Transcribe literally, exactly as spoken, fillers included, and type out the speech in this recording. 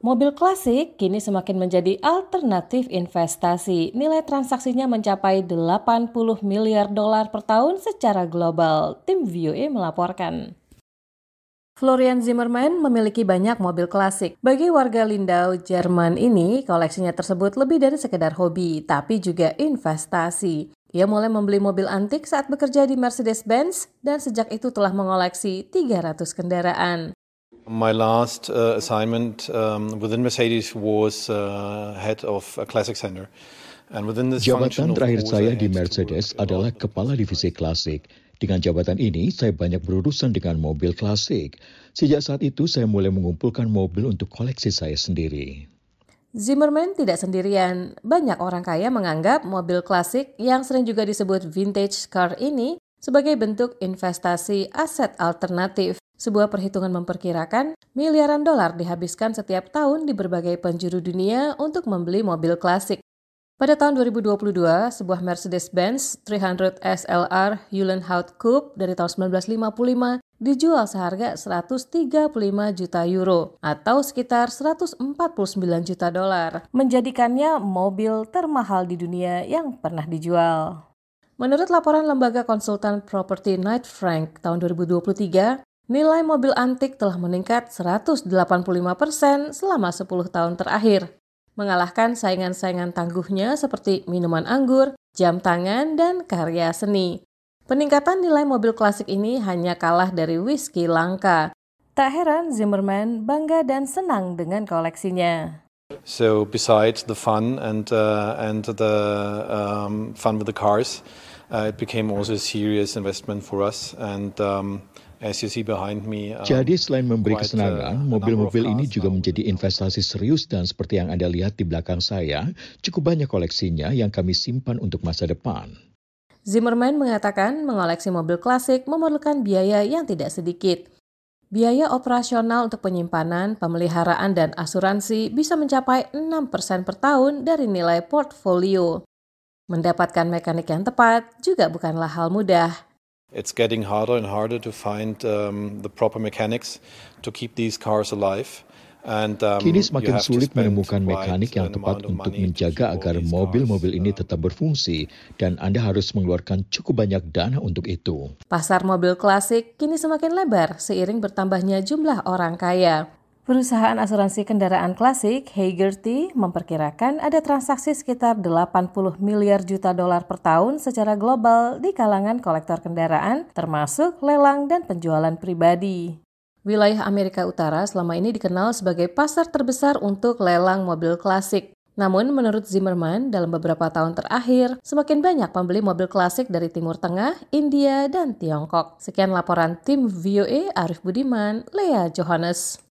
Mobil klasik kini semakin menjadi alternatif investasi. Nilai transaksinya mencapai delapan puluh miliar dolar per tahun secara global, tim V O A melaporkan. Florian Zimmermann memiliki banyak mobil klasik. Bagi warga Lindau, Jerman ini, koleksinya tersebut lebih dari sekedar hobi, tapi juga investasi. Ia mulai membeli mobil antik saat bekerja di Mercedes-Benz dan sejak itu telah mengoleksi tiga ratus kendaraan. My last uh, assignment um, within Mercedes was uh, head of a classic center. And within this Jabatan function, terakhir of course, saya I di had to Mercedes work a lot adalah with kepala the divisi klasik. Dengan jabatan ini, saya banyak berurusan dengan mobil klasik. Sejak saat itu, saya mulai mengumpulkan mobil untuk koleksi saya sendiri. Zimmermann tidak sendirian. Banyak orang kaya menganggap mobil klasik yang sering juga disebut vintage car ini sebagai bentuk investasi aset alternatif. Sebuah perhitungan memperkirakan miliaran dolar dihabiskan setiap tahun di berbagai penjuru dunia untuk membeli mobil klasik. Pada tahun dua ribu dua puluh dua, sebuah Mercedes-Benz tiga ratus S L R Uhlenhaut Coupe dari tahun seribu sembilan ratus lima puluh lima dijual seharga seratus tiga puluh lima juta euro atau sekitar seratus empat puluh sembilan juta dolar, menjadikannya mobil termahal di dunia yang pernah dijual. Menurut laporan lembaga konsultan properti Knight Frank tahun dua ribu dua puluh tiga, nilai mobil antik telah meningkat seratus delapan puluh lima persen selama sepuluh tahun terakhir, mengalahkan saingan-saingan tangguhnya seperti minuman anggur, jam tangan, dan karya seni. Peningkatan nilai mobil klasik ini hanya kalah dari whisky langka. Tak heran Zimmermann bangga dan senang dengan koleksinya. So besides the fun and uh, and the um, fun with the cars, uh, it became also a serious investment for us. And um, as you see behind me, um, Jadi selain memberi quite, kesenangan, uh, mobil-mobil ini cars juga now. menjadi investasi serius dan seperti yang Anda lihat di belakang saya, cukup banyak koleksinya yang kami simpan untuk masa depan. Zimmermann mengatakan mengoleksi mobil klasik memerlukan biaya yang tidak sedikit. Biaya operasional untuk penyimpanan, pemeliharaan, dan asuransi bisa mencapai enam persen per tahun dari nilai portfolio. Mendapatkan mekanik yang tepat juga bukanlah hal mudah. It's getting harder and harder to find um, the proper mechanics to keep these cars alive. And, um, Kini you semakin have to sulit spend menemukan quite mekanik yang an tepat amount of untuk money to menjaga keep all agar these mobil-mobil cars, ini uh, tetap berfungsi dan Anda harus mengeluarkan cukup banyak dana untuk itu. Pasar mobil klasik kini semakin lebar seiring bertambahnya jumlah orang kaya. Perusahaan asuransi kendaraan klasik Hagerty memperkirakan ada transaksi sekitar delapan puluh miliar juta dolar per tahun secara global di kalangan kolektor kendaraan, termasuk lelang dan penjualan pribadi. Wilayah Amerika Utara selama ini dikenal sebagai pasar terbesar untuk lelang mobil klasik. Namun menurut Zimmermann, dalam beberapa tahun terakhir, semakin banyak pembeli mobil klasik dari Timur Tengah, India, dan Tiongkok. Sekian laporan tim V O A, Arif Budiman, Lea Johannes.